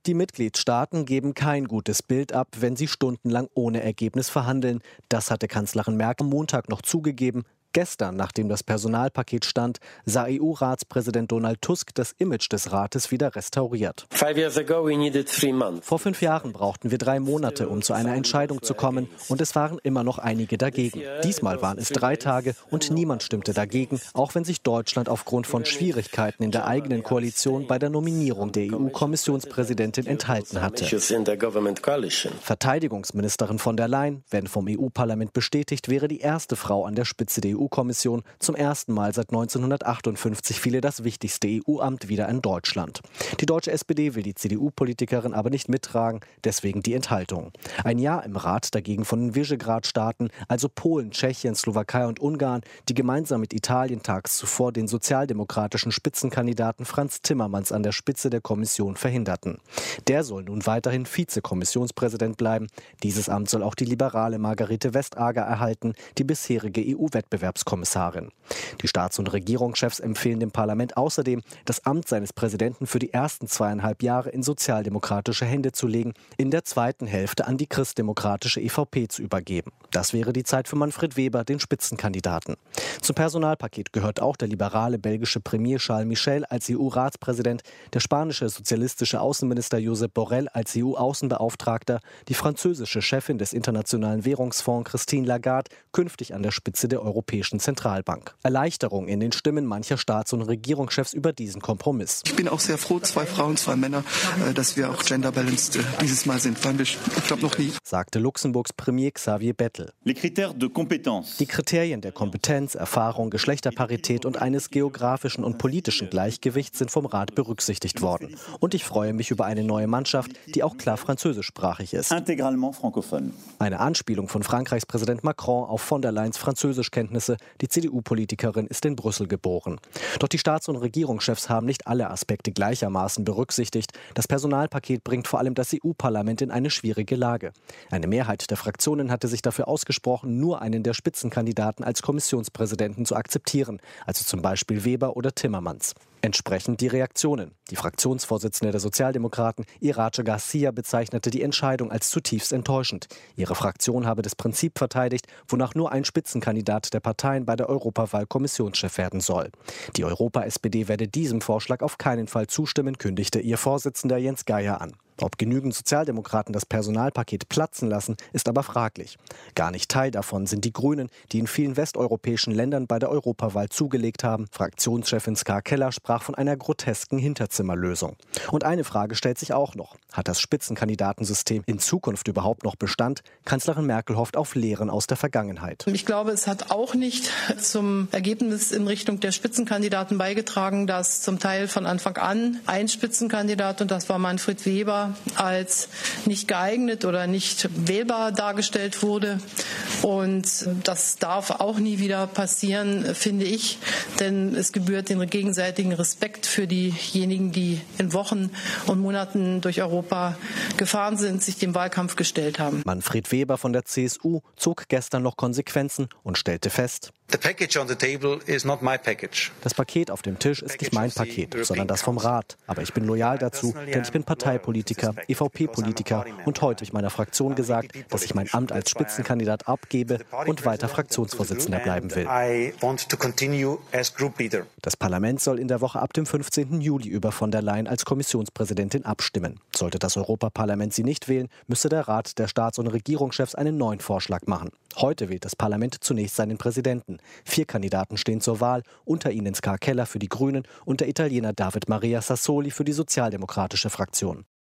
Die Mitgliedstaaten geben kein gutes Bild ab, wenn sie stundenlang ohne Ergebnis verhandeln. Das hatte Kanzlerin Merkel am Montag noch zugegeben. Gestern, nachdem das Personalpaket stand, sah EU-Ratspräsident Donald Tusk das Image des Rates wieder restauriert. Vor 5 Jahren brauchten wir 3 Monate, um zu einer Entscheidung zu kommen, und es waren immer noch einige dagegen. Diesmal waren es 3 Tage und niemand stimmte dagegen, auch wenn sich Deutschland aufgrund von Schwierigkeiten in der eigenen Koalition bei der Nominierung der EU-Kommissionspräsidentin enthalten hatte. Verteidigungsministerin von der Leyen, wenn vom EU-Parlament bestätigt, wäre die erste Frau an der Spitze der EU-Kommission. Zum ersten Mal seit 1958 fiele das wichtigste EU-Amt wieder in Deutschland. Die deutsche SPD will die CDU-Politikerin aber nicht mittragen, deswegen die Enthaltung. Ein Ja im Rat dagegen von den Visegrad-Staaten, also Polen, Tschechien, Slowakei und Ungarn, die gemeinsam mit Italien tags zuvor den sozialdemokratischen Spitzenkandidaten Frans Timmermans an der Spitze der Kommission verhinderten. Der soll nun weiterhin Vizekommissionspräsident bleiben. Dieses Amt soll auch die liberale Margarete Vestager erhalten, die bisherige EU-Wettbewerbskommissarin. Die Staats- und Regierungschefs empfehlen dem Parlament außerdem, das Amt seines Präsidenten für die ersten 2,5 Jahre in sozialdemokratische Hände zu legen, in der zweiten Hälfte an die christdemokratische EVP zu übergeben. Das wäre die Zeit für Manfred Weber, den Spitzenkandidaten. Zum Personalpaket gehört auch der liberale belgische Premier Charles Michel als EU-Ratspräsident, der spanische sozialistische Außenminister Josep Borrell als EU-Außenbeauftragter, die französische Chefin des Internationalen Währungsfonds Christine Lagarde künftig an der Spitze der Europäischen Zentralbank. Erleichterung in den Stimmen mancher Staats- und Regierungschefs über diesen Kompromiss. Ich bin auch sehr froh, 2 Frauen, 2 Männer, dass wir auch gender-balanced dieses Mal sind. Waren wir, ich glaube, noch nie. Sagte Luxemburgs Premier Xavier Bettel. Die Kriterien der Kompetenz, Erfahrung, Geschlechterparität und eines geografischen und politischen Gleichgewichts sind vom Rat berücksichtigt worden. Und ich freue mich über eine neue Mannschaft, die auch klar französischsprachig ist. Eine Anspielung von Frankreichs Präsident Macron auf von der Leyens Französischkenntnisse. Die CDU-Politikerin ist in Brüssel geboren. Doch die Staats- und Regierungschefs haben nicht alle Aspekte gleichermaßen berücksichtigt. Das Personalpaket bringt vor allem das EU-Parlament in eine schwierige Lage. Eine Mehrheit der Fraktionen hatte sich dafür ausgesprochen, nur einen der Spitzenkandidaten als Kommissionspräsidenten zu akzeptieren, also zum Beispiel Weber oder Timmermans. Entsprechend die Reaktionen. Die Fraktionsvorsitzende der Sozialdemokraten, Iratxe Garcia, bezeichnete die Entscheidung als zutiefst enttäuschend. Ihre Fraktion habe das Prinzip verteidigt, wonach nur ein Spitzenkandidat der Parteien bei der Europawahl Kommissionschef werden soll. Die Europa-SPD werde diesem Vorschlag auf keinen Fall zustimmen, kündigte ihr Vorsitzender Jens Geier an. Ob genügend Sozialdemokraten das Personalpaket platzen lassen, ist aber fraglich. Gar nicht Teil davon sind die Grünen, die in vielen westeuropäischen Ländern bei der Europawahl zugelegt haben. Fraktionschefin Ska Keller sprach von einer grotesken Hinterzimmerlösung. Und eine Frage stellt sich auch noch. Hat das Spitzenkandidatensystem in Zukunft überhaupt noch Bestand? Kanzlerin Merkel hofft auf Lehren aus der Vergangenheit. Ich glaube, es hat auch nicht zum Ergebnis in Richtung der Spitzenkandidaten beigetragen, dass zum Teil von Anfang an ein Spitzenkandidat, und das war Manfred Weber, als nicht geeignet oder nicht wählbar dargestellt wurde. Und das darf auch nie wieder passieren, finde ich. Denn es gebührt den gegenseitigen Respekt für diejenigen, die in Wochen und Monaten durch Europa gefahren sind, sich dem Wahlkampf gestellt haben. Manfred Weber von der CSU zog gestern noch Konsequenzen und stellte fest: Das Paket auf dem Tisch ist nicht mein Paket, sondern das vom Rat. Aber ich bin loyal dazu, denn ich bin Parteipolitiker, EVP-Politiker und heute habe ich meiner Fraktion gesagt, dass ich mein Amt als Spitzenkandidat abgebe und weiter Fraktionsvorsitzender bleiben will. Das Parlament soll in der Woche ab dem 15. Juli über von der Leyen als Kommissionspräsidentin abstimmen. Sollte das Europaparlament sie nicht wählen, müsste der Rat der Staats- und Regierungschefs einen neuen Vorschlag machen. Heute wählt das Parlament zunächst seinen Präsidenten. 4 Kandidaten stehen zur Wahl, unter ihnen Ska Keller für die Grünen und der Italiener David Maria Sassoli für die sozialdemokratische Fraktion.